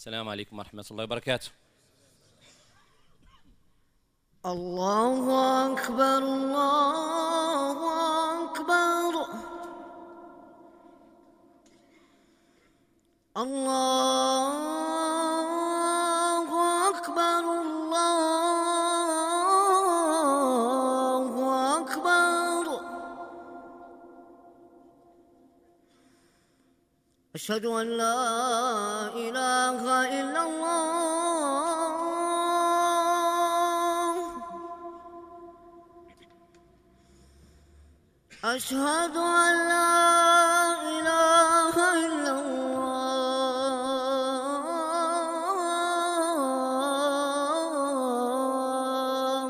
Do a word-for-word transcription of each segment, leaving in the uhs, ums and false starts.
السلام عليكم ورحمة الله وبركاته. الله أكبر الله أكبر الله أكبر الله أكبر أشهد أن لا إله إلا الله أشهد أن لا إله إلا الله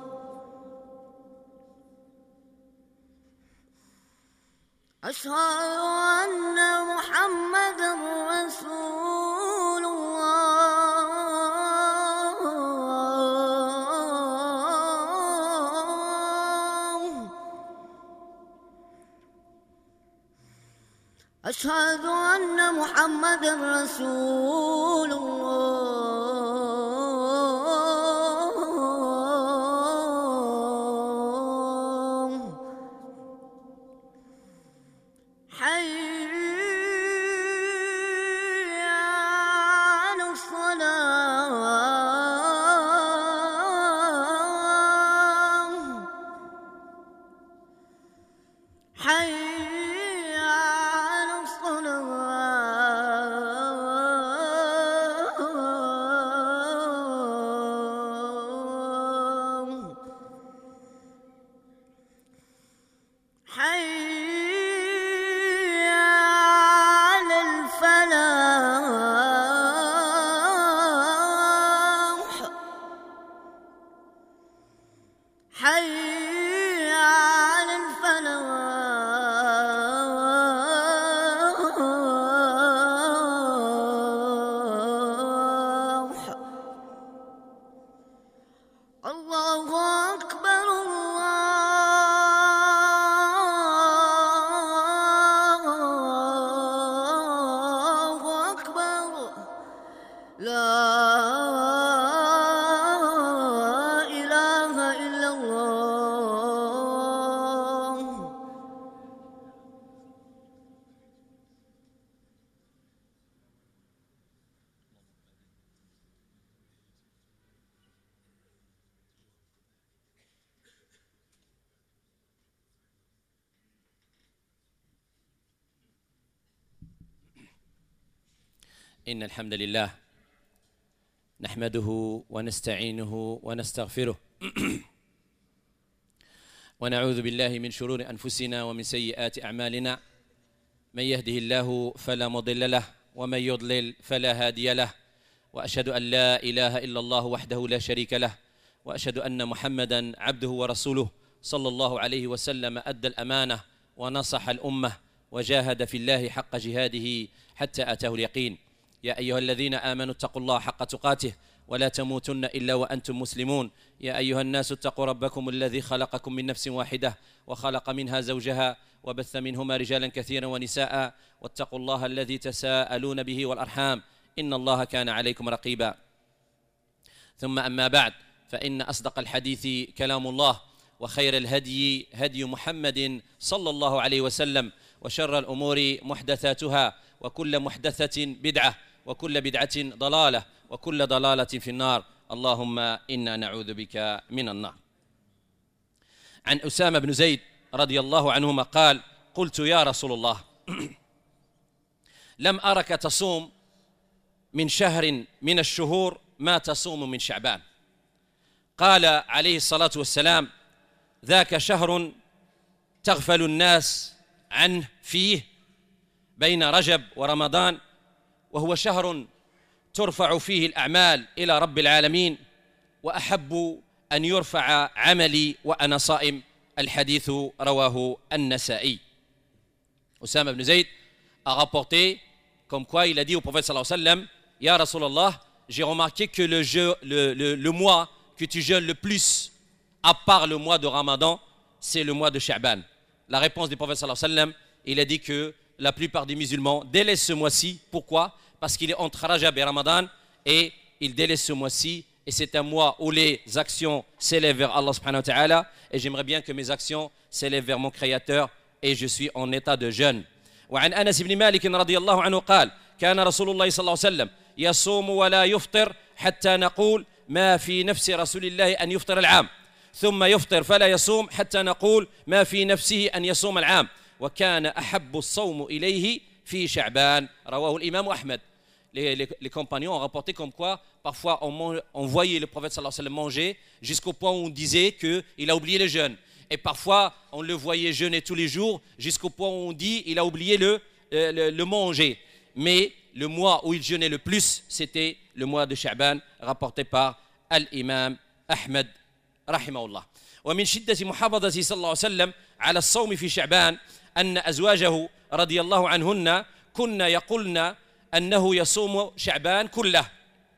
أشهد أن محمدًا رسول الله أشهد أن محمدًا رسول الله حي على الصلاة حي على الصلاة حي على الفلاح حي على الفلاح الله أكبر الله أكبر لا إله إلا الله إن الحمد لله نحمده ونستعينه ونستغفره ونعوذ بالله من شرور أنفسنا ومن سيئات أعمالنا. من يهده الله فلا مضل له ومن يضلل فلا هادي له، وأشهد أن لا إله إلا الله وحده لا شريك له، وأشهد أن محمدًا عبده ورسوله صلى الله عليه وسلم أدى الأمانة ونصح الأمة وجاهد في الله حق جهاده حتى أتاه اليقين. يا أيها الذين آمنوا اتقوا الله حق تقاته ولا تموتن إلا وأنتم مسلمون. يا أيها الناس اتقوا ربكم الذي خلقكم من نفس واحدة وخلق منها زوجها وبث منهما رجالا كثيرا ونساء، واتقوا الله الذي تساءلون به والأرحام إن الله كان عليكم رقيبا. ثم أما بعد، فإن أصدق الحديث كلام الله، وخير الهدي هدي محمد صلى الله عليه وسلم، وشر الأمور محدثاتها، وكل محدثة بدعة، وكل بدعة ضلالة، وكل ضلالة في النار. اللهم إنا نعوذ بك من النار. عن أسامة بن زيد رضي الله عنهما قال: قلت يا رسول الله لم أرك تصوم من شهر من الشهور ما تصوم من شعبان. قال عليه الصلاة والسلام: ذاك شهر تغفل الناس عنه فيه بين رجب ورمضان، وهو شهر ترفع فيه الأعمال إلى رب العالمين، وأحب أن يرفع عملي وأنا صائم. الحديث رواه النسائي. Osama ibn Zayd a rapporté comme quoi il a dit au prophète sallallahu alayhi wa sallam: Ya Rasulallah, j'ai remarqué que le, jeu, le, le, le mois que tu jeûnes le plus, à part le mois de Ramadan, c'est le mois de Sha'ban. La réponse du prophète sallallahu alayhi wa sallam, il a dit que la plupart des musulmans délaissent ce mois-ci. Pourquoi? parce qu'il est entre Rajab et Ramadan et il délaisse ce mois-ci. Et c'est un mois où les actions s'élèvent vers Allah subhanahu wa ta'ala. Et j'aimerais bien que mes actions s'élèvent vers mon Créateur. Et je suis en état de jeûne. وعن أنس بن مالك رضي الله عنه قال كان رسول الله صلى الله عليه وسلم يصوم ولا يفطر حتى نقول ما في نفس رسول الله أن يفطر العام ثم يفطر فلا يصوم حتى نقول ما في نفسه أن يصوم العام وكان أحب الصوم إليه في شعبان رواه الإمام أحمد. Les, les, les compagnons ont rapporté comme quoi parfois on, mange, on voyait le prophète sallallahu alayhi wa sallam manger jusqu'au point où on disait qu'il a oublié le jeûne. Et parfois on le voyait jeûner tous les jours jusqu'au point où on dit qu'il a oublié le, le, le manger. Mais le mois où il jeûnait le plus, c'était le mois de Sha'ban, rapporté par Al-Imam Ahmed rahimahullah. ومن شدة محافظته صلى الله عليه وسلم على الصوم في شعبان أن أزواجه رضي الله عنهن كن يقولن أنه يصوم شعبان كله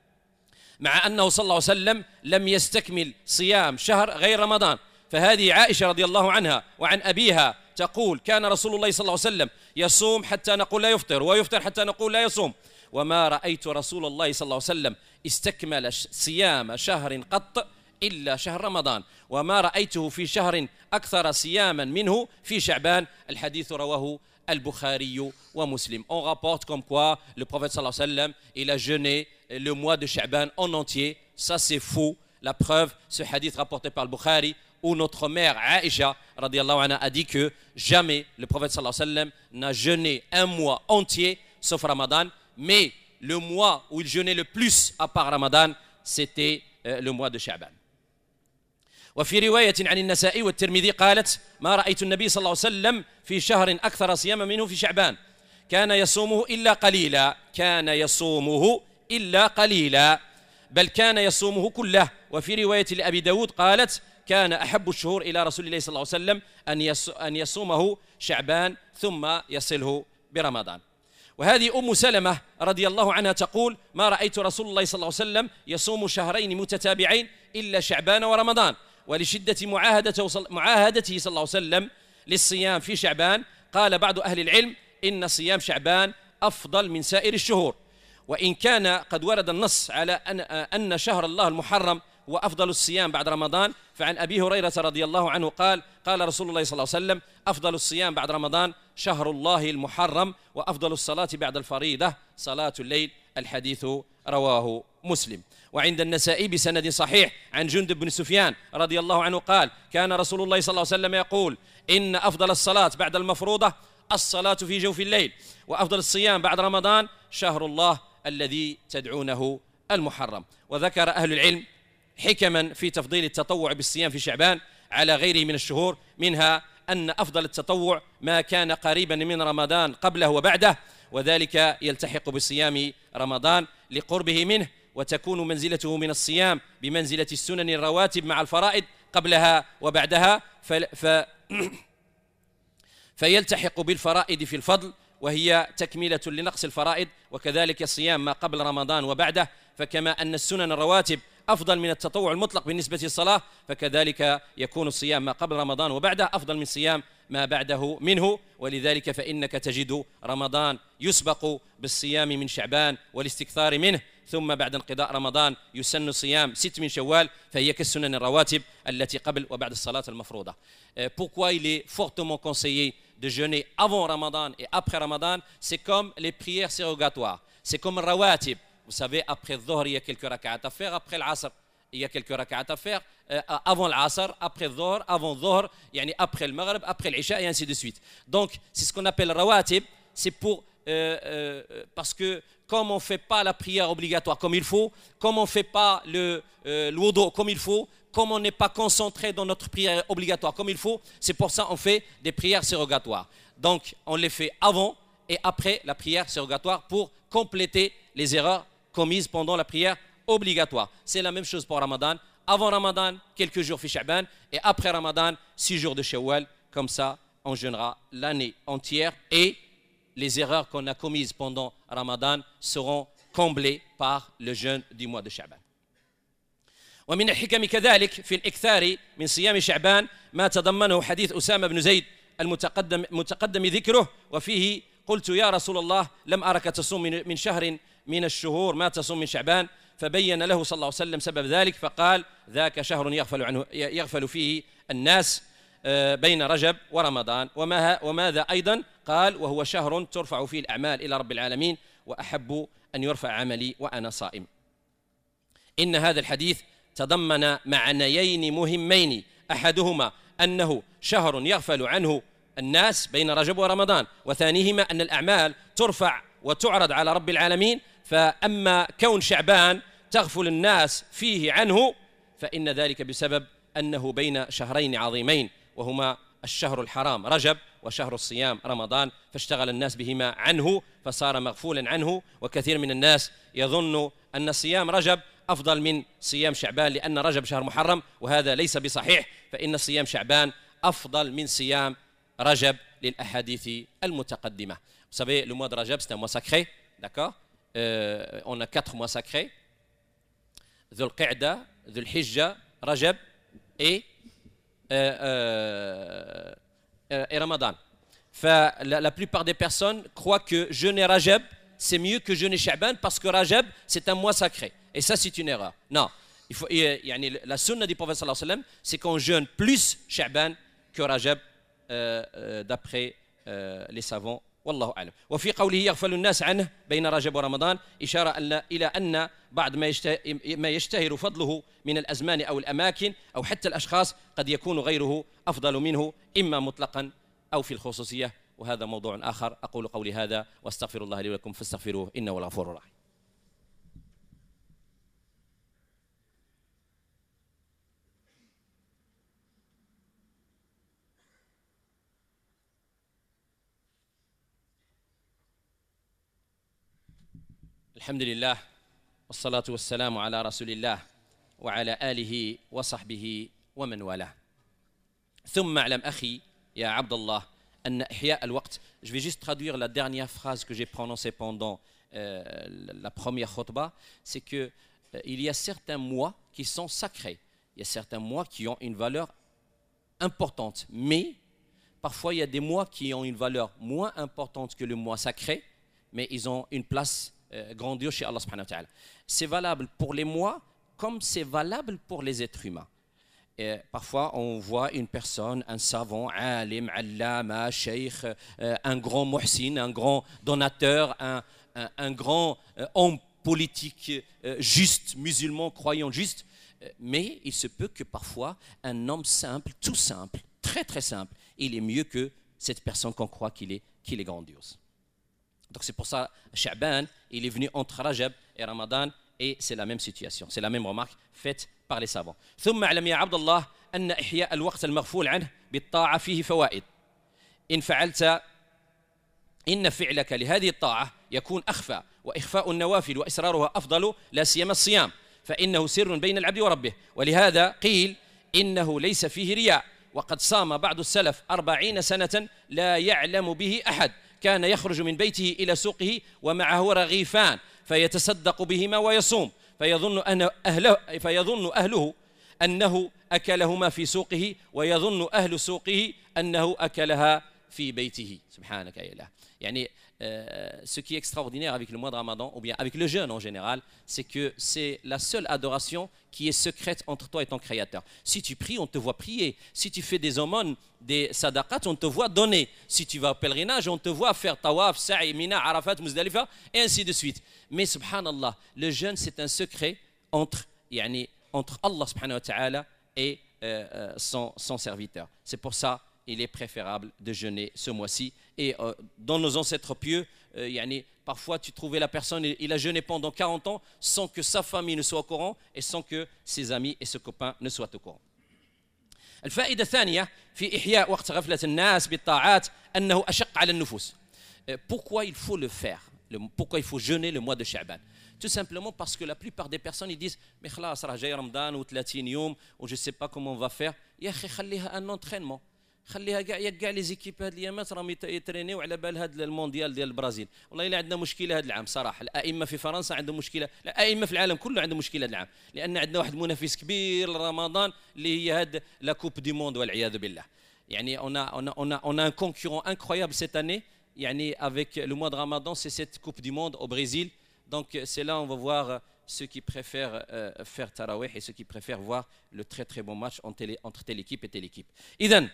مع أنه صلى الله عليه وسلم لم يستكمل صيام شهر غير رمضان. فهذه عائشة رضي الله عنها وعن أبيها تقول كان رسول الله صلى الله عليه وسلم يصوم حتى نقول لا يفطر ويفطر حتى نقول لا يصوم وما رأيت رسول الله صلى الله عليه وسلم استكمل صيام شهر قط إلا شهر رمضان وما رأيته في شهر أكثر صياما منه في شعبان. الحديث رواه Al-Bukhari wa Muslim. On rapporte comme quoi le prophète sallallahu alayhi wa sallam, il a jeûné le mois de Sha'ban en entier. Ça c'est faux. La preuve, ce hadith rapporté par Al-Bukhari, où notre mère Aïcha radiyallahu anha a dit que jamais le prophète sallallahu alayhi wa sallam n'a jeûné un mois entier sauf Ramadan, mais le mois où il jeûnait le plus à part Ramadan, c'était euh, le mois de Sha'ban. وفي رواية عن النسائي والترمذي قالت ما رأيت النبي صلى الله عليه وسلم في شهر أكثر صياما منه في شعبان كان يصومه إلا قليلا كان يصومه إلا قليلا بل كان يصومه كله. وفي رواية لأبي داود قالت كان أحب الشهور إلى رسول الله صلى الله عليه وسلم أن يصومه شعبان ثم يصله برمضان. وهذه أم سلمة رضي الله عنها تقول ما رأيت رسول الله صلى الله عليه وسلم يصوم شهرين متتابعين إلا شعبان ورمضان. ولشدة معاهدته معاهدته صلى الله عليه وسلم للصيام في شعبان قال بعض أهل العلم إن صيام شعبان أفضل من سائر الشهور. وإن كان قد ورد النص على أن أن شهر الله المحرم هو أفضل الصيام بعد رمضان فعن أبي هريرة رضي الله عنه قال قال رسول الله صلى الله عليه وسلم أفضل الصيام بعد رمضان شهر الله المحرم وأفضل الصلاة بعد الفريضة صلاة الليل. الحديث رواه مسلم. وعند النسائي بسند صحيح عن جندب بن سفيان رضي الله عنه قال كان رسول الله صلى الله عليه وسلم يقول إن أفضل الصلاة بعد المفروضة الصلاة في جوف الليل وأفضل الصيام بعد رمضان شهر الله الذي تدعونه المحرم. وذكر أهل العلم حكما في تفضيل التطوع بالصيام في شعبان على غيره من الشهور منها أن أفضل التطوع ما كان قريبا من رمضان قبله وبعده وذلك يلتحق بصيام رمضان لقربه منه وتكون منزلته من الصيام بمنزلة السنن الرواتب مع الفرائض قبلها وبعدها ف... ف... فيلتحق بالفرائض في الفضل وهي تكملة لنقص الفرائض وكذلك الصيام ما قبل رمضان وبعده. فكما أن السنن الرواتب أفضل من التطوع المطلق بالنسبة للصلاة فكذلك يكون الصيام ما قبل رمضان وبعده أفضل من صيام ما بعده منه. ولذلك فإنك تجد رمضان يسبق بالصيام من شعبان والاستكثار منه ثم بعد انقضاء رمضان يسن صيام ست من شوال فهي كالسنن الرواتب التي قبل وبعد الصلاة المفروضة. Pourquoi il est fortement conseillé de jeûner avant Ramadan et après Ramadan? C'est comme les prières surrogatoires, c'est comme rawatib. Vous savez, après le Dhuhr, il y a quelques rak'at à faire, après l'Asr, il y a quelques rak'at à faire, euh, avant l'Asr, après le Dhuhr, avant le Dhuhr, yani après le Maghrib, après l'Isha et ainsi de suite. Donc, c'est ce qu'on appelle rawatib, c'est pour euh, euh, parce que comme on ne fait pas la prière obligatoire comme il faut, comme on ne fait pas le, euh, le wudu comme il faut, comme on n'est pas concentré dans notre prière obligatoire comme il faut, c'est pour ça qu'on fait des prières surrogatoires. Donc, on les fait avant et après la prière surrogatoire pour compléter les erreurs commises pendant la prière obligatoire. C'est la même chose pour Ramadan. Avant Ramadan, quelques jours fi Sha'ban et après Ramadan, six jours de Shawwal. Comme ça, on jeûnera l'année entière et les erreurs qu'on a commises pendant Ramadan seront comblées par le jeûne du mois de Sha'ban. ومن الحكم كذلك في الإكثار من صيام شعبان ما تضمنه حديث أسامة بن زيد المتقدم متقدم ذكره وفيه قلت يا رسول الله لم أرك تصوم من شهر من الشهور ما تصوم من شعبان، فبين له صلى الله عليه وسلم سبب ذلك فقال ذاك شهر يغفل عنه يغفل فيه الناس بين رجب ورمضان. وماذا أيضا قال وهو شهر ترفع فيه الأعمال إلى رب العالمين وأحب أن يرفع عملي وأنا صائم. إن هذا الحديث تضمن معنيين مهمين، أحدهما أنه شهر يغفل عنه الناس بين رجب ورمضان، وثانيهما أن الأعمال ترفع وتعرض على رب العالمين. فأما كون شعبان تغفل الناس فيه عنه فإن ذلك بسبب أنه بين شهرين عظيمين وهما الشهر الحرام رجب وشهر الصيام رمضان، فاشتغل الناس بهما عنه فصار مغفولا عنه. وكثير من الناس يظن أن صيام رجب أفضل من صيام شعبان لأن رجب شهر محرم، وهذا ليس بصحيح، فإن صيام شعبان أفضل من صيام رجب للأحاديث المتقدمة. Vous savez, le mois de Rajab, c'est un mois sacré, d'accord? euh, On a quatre mois sacrés. Dhul Qa'da, Dhul Hijja, Rajab et, euh, euh, et Ramadan. Enfin, la, la plupart des personnes croient que jeûner Rajab, c'est mieux que jeûner Sha'ban parce que Rajab, c'est un mois sacré. Et ça, c'est une erreur. Non. Il faut, yani, la sunna du prophète sallallahu alayhi wa sallam, c'est qu'on jeûne plus Sha'ban que Rajab euh, euh, d'après euh, les savants. والله أعلم. وفي قوله يغفل الناس عنه بين رجب ورمضان إشارة إلى أن بعض ما يشتهر فضله من الأزمان أو الأماكن أو حتى الأشخاص قد يكون غيره أفضل منه إما مطلقا أو في الخصوصية، وهذا موضوع آخر. أقول قولي هذا واستغفر الله لي ولكم فاستغفروه إنه هو الغفور الرحيم. الحمد لله والصلاة والسلام على رسول الله وعلى آله وصحبه ومن والاه. ثم اعلم أخي يا عبد الله أن إحياء الوقت. Je vais juste traduire la dernière phrase que j'ai prononcée pendant euh, la première khutbah. C'est que euh, il y a certains mois qui sont sacrés. Il y a certains mois qui ont une valeur importante. Mais parfois il y a des mois qui ont une valeur moins importante que le mois sacré, mais ils ont une place grandiose chez Allah subhanahu wa ta'ala. C'est valable pour les mois comme c'est valable pour les êtres humains. Et parfois on voit une personne, un savant, alim, allama, sheikh, un grand muhsin, un grand donateur, un, un, un grand homme politique juste, musulman, croyant juste, mais il se peut que parfois un homme simple, tout simple, très très simple, il est mieux que cette personne qu'on croit qu'il est, qu'il est grandiose. Donc c'est pour ça, Sha'ban, il est venu entre Rajab et Ramadan, et c'est la même situation, c'est la même remarque faite par les savants. ثم اعلم يا عبد الله أن إحياء الوقت المغفول عنه بالطاعة فيه فوائد. إن فعلت إن فعلك لهذه الطاعة يكون أخفى، وإخفاء النوافل وإسرارها أفضل، لا سيما الصيام فإنه سر بين العبد وربه. ولهذا قيل إنه ليس فيه رياء، وقد صام بعض السلف أربعين سنة لا يعلم به أحد، كان يخرج من بيته إلى سوقه ومعه رغيفان فيتصدق بهما ويصوم، فيظن أن أهله فيظن أهله أنه أكلهما في سوقه، ويظن أهل سوقه أنه أكلها في بيته. سبحانك يا إله. يعني Euh, ce qui est extraordinaire avec le mois de Ramadan, ou bien avec le jeûne en général, c'est que c'est la seule adoration qui est secrète entre toi et ton Créateur. Si tu pries, on te voit prier. Si tu fais des aumônes, des sadaqat, on te voit donner. Si tu vas au pèlerinage, on te voit faire tawaf, sa'i, mina, arafat, muzdalifa, et ainsi de suite. Mais subhanallah, le jeûne, c'est un secret entre, yani, entre Allah subhanahu wa ta'ala et euh, son, son serviteur. C'est pour ça il est préférable de jeûner ce mois-ci. Et euh, dans nos ancêtres pieux, euh, yani, parfois tu trouvais la personne, il a jeûné pendant quarante ans sans que sa famille ne soit au courant et sans que ses amis et ses copains ne soient au courant. الفائدة الثانية في إحياء وقت غفلة الناس بالطاعات أنه أشق على النفوس. Pourquoi il faut le faire? Pourquoi il faut jeûner le mois de Sha'ban? Tout simplement parce que la plupart des personnes ils disent mais خلاص راه جاي رمضان و ثلاثين يوم و je sais pas comment on va faire. يا أخي خليها un entraînement. خليها كاع كاع لي زيكيب هاد الايامات راهم يترينيو على بال هاد المونديال ديال البرازيل. والله الا عندنا مشكله هاد العام صراحه، الائمه في فرنسا عندهم مشكله، الائمه في العالم كله عندهم مشكله هاد العام، لان عندنا واحد المنافس كبير لرمضان اللي هي هاد لا كوب دي موند والعياذ بالله. يعني on a on a on a on a un concurrent incroyable cette année. يعني avec le mois de Ramadan, c'est cette coupe du monde au Brésil. Donc c'est là on va voir ceux qui préfèrent euh, faire tarawih et ceux qui préfèrent voir le très très bon match entre telle, entre telle équipe et telle équipe. Idhan,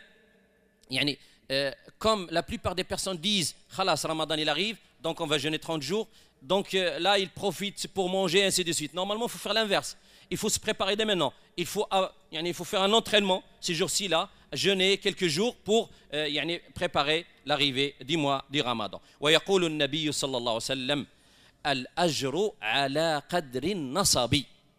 yani, euh, comme la plupart des personnes disent khalas, Ramadan il arrive, donc on va jeûner trente jours, donc euh, là ils profitent pour manger, ainsi de suite. Normalement il faut faire l'inverse, il faut se préparer dès maintenant, il faut, euh, yani, il faut faire un entraînement ces jours-ci là, jeûner quelques jours pour euh, yani, préparer l'arrivée du mois du Ramadan. Wa yaqulu an-nabiy sallallahu alayhi wa sallam الأجر على قدر النصب.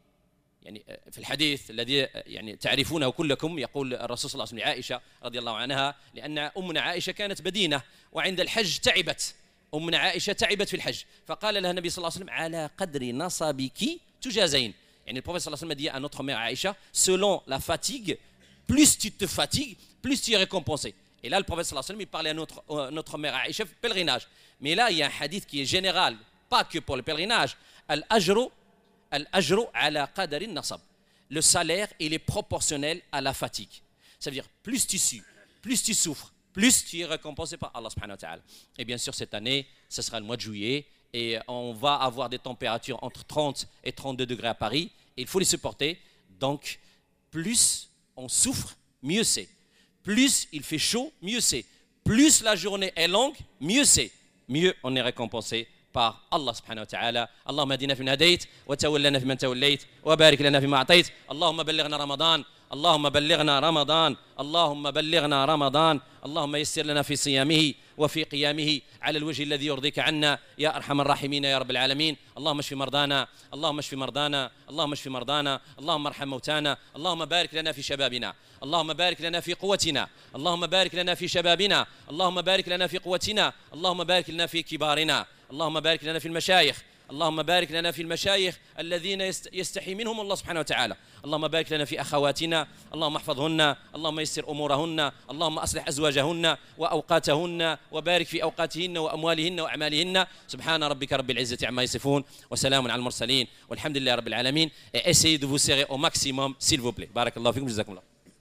يعني في الحديث الذي يعني تعرفونه كلكم يقول الرسول صلى الله عليه وسلم لعائشة رضي الله عنها، لأن أمنا عائشة كانت بدينة وعند الحج تعبت، أمنا عائشة تعبت في الحج، فقال لها النبي صلى الله عليه وسلم على قدر نصبك تجازين. يعني le prophète صلى الله عليه وسلم dit à notre mère Aïcha, selon la fatigue, plus tu te fatigues, plus tu es récompensé. Et là le prophète صلى الله عليه وسلم il parlait à notre, euh, notre mère Aïcha pèlerinage. Mais là il y a un hadith qui est général, pas que pour le pèlerinage. Al-ajru, al-ajru ala qadari nasab. Le salaire, il est proportionnel à la fatigue. Ça veut dire, plus tu sues, plus tu souffres, plus tu es récompensé par Allah subhanahu wa ta'ala. Et bien sûr, cette année, ce sera le mois de juillet, et on va avoir des températures entre trente et trente-deux degrés à Paris, et il faut les supporter. Donc, plus on souffre, mieux c'est. Plus il fait chaud, mieux c'est. Plus la journée est longue, mieux c'est. Mieux on est récompensé par Allah subhanahu wa ta'ala. Allahumma hadina fi man hadayt wa tawallana fi man tawallayt wa barik lana fi ma atayt. Allahumma ballighna Ramadan. اللهم بلغنا رمضان اللهم بلغنا رمضان اللهم يسر لنا في صيامه وفي قيامه على الوجه الذي يرضيك عنا يا أرحم الراحمين يا رب العالمين. اللهم اشف مرضانا اللهم اشف مرضانا اللهم اشف مرضانا اللهم ارحم موتانا. اللهم بارك لنا في شبابنا اللهم بارك لنا في قوتنا اللهم بارك لنا في شبابنا اللهم بارك لنا في قوتنا اللهم بارك لنا في كبارنا اللهم بارك لنا في المشايخ اللهم بارك لنا في المشايخ الذين يستحي منهم الله سبحانه وتعالى. اللهم بارك لنا في أخواتنا اللهم احفظهن اللهم يسر أمورهن اللهم أصلح أزواجهن وأوقاتهن وبارك في أوقاتهن وأموالهن وأعمالهن. سبحان ربك رب العزة عما يصفون وسلام على المرسلين والحمد لله رب العالمين. Et essayez de vous serrer au maximum s'il vous plaît. بارك الله فيكم جزاكم الله.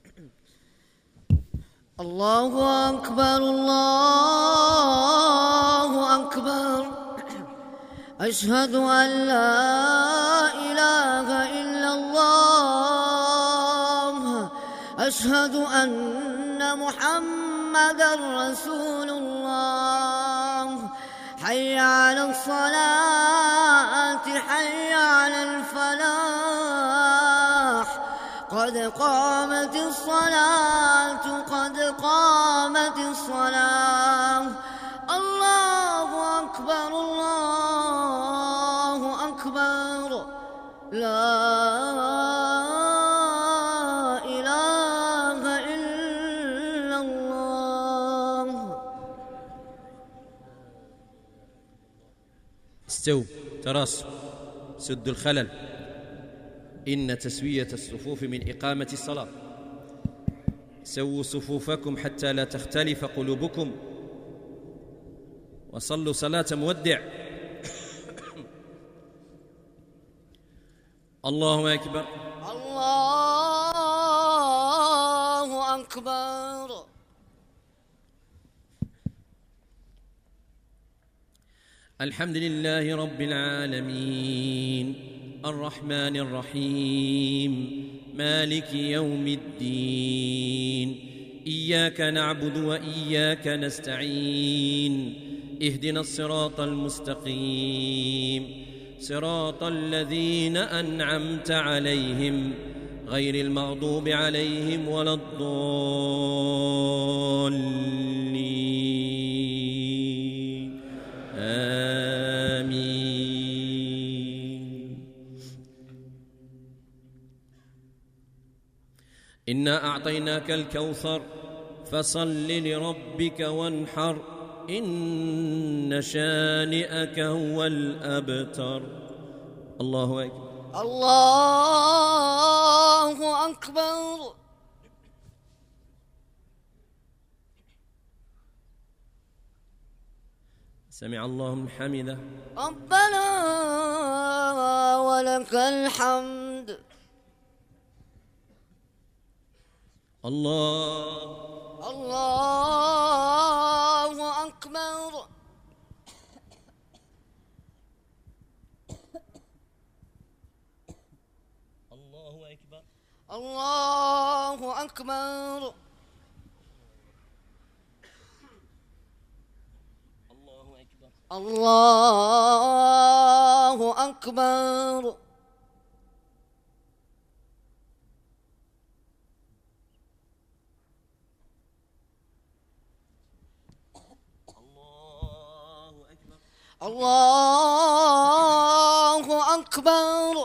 الله أكبر الله أكبر أشهد أن لا إله إلا الله أشهد أن محمدا رسول الله. حي على الصلاة حي على الفلاح قد قامت الصلاة قد قامت الصلاة. الله أكبر الله أكبر لا إله إلا الله. استووا تراصوا سدوا الخلل إن تسوية الصفوف من إقامة الصلاة. سووا صفوفكم حتى لا تختلف قلوبكم وصلوا صلاة مودع. الله أكبر الله أكبر. الحمد لله رب العالمين الرحمن الرحيم مالك يوم الدين إياك نعبد وإياك نستعين اهدنا الصراط المستقيم صراط الذين أنعمت عليهم غير المغضوب عليهم ولا الضالين آمين. إنا أعطيناك الكوثر فصل لربك وانحر إن شانئك هو الأبتر. الله أكبر الله أكبر. سمع الله من حمده ربنا ولك الحمد. الله الله أكبر. أكبر. الله أكبر. الله أكبر. الله أكبر. الله أكبر.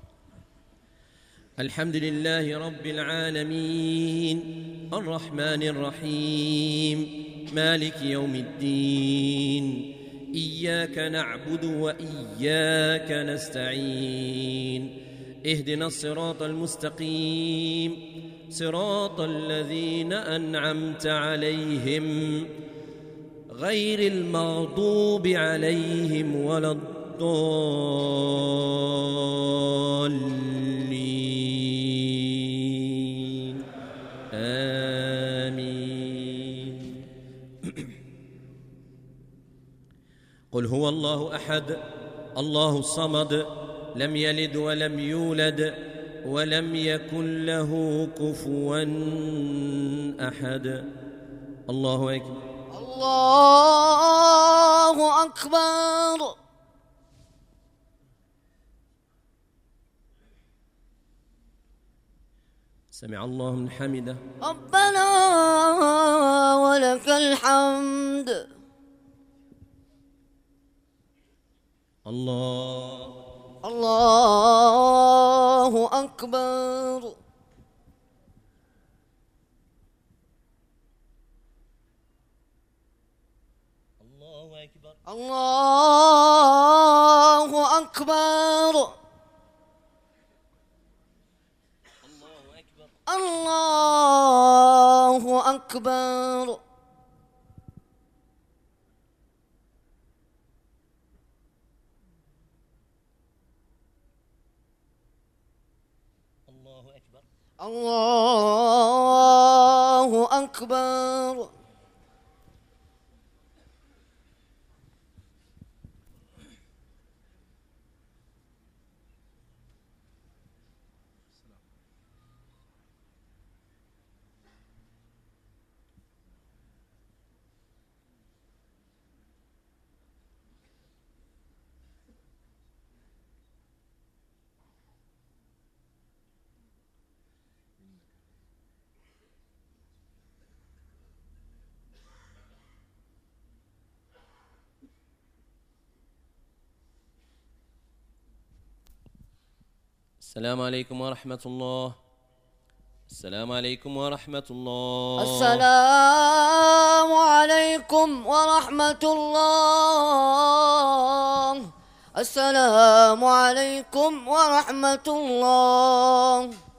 الحمد لله رب العالمين الرحمن الرحيم مالك يوم الدين إياك نعبد وإياك نستعين اهدنا الصراط المستقيم صراط الذين أنعمت عليهم غير المغضوب عليهم ولا الضالين آمين. قل هو الله أحد الله الصمد لم يلد ولم يولد ولم يكن له كفوا أحد. الله أكبر. الله أكبر. سمع الله من حمده. ربنا ولك الحمد. الله الله أكبر. الله أكبر. الله أكبر. الله أكبر. السلام عليكم ورحمة الله. السلام عليكم ورحمة الله. السلام عليكم ورحمة الله. السلام عليكم ورحمة الله.